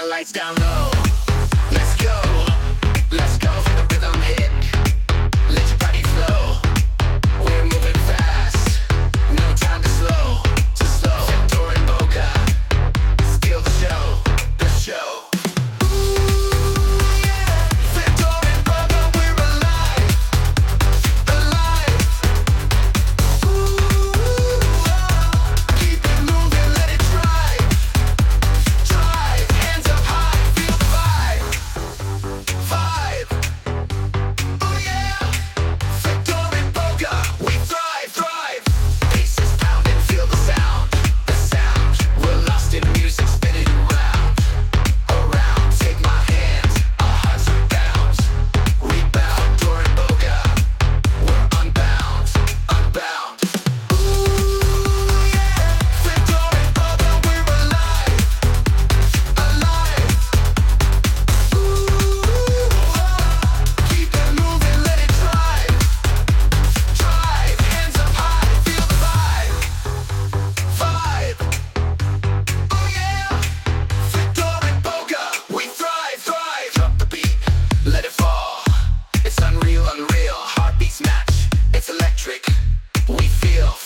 the lights down low. Let's go, let's go for the rhythm hit. Let your body flow. We're moving fast, no time to slow, to slow. Victor and Boca, steal the show, the show. Unreal, heartbeats match, it's electric, we feel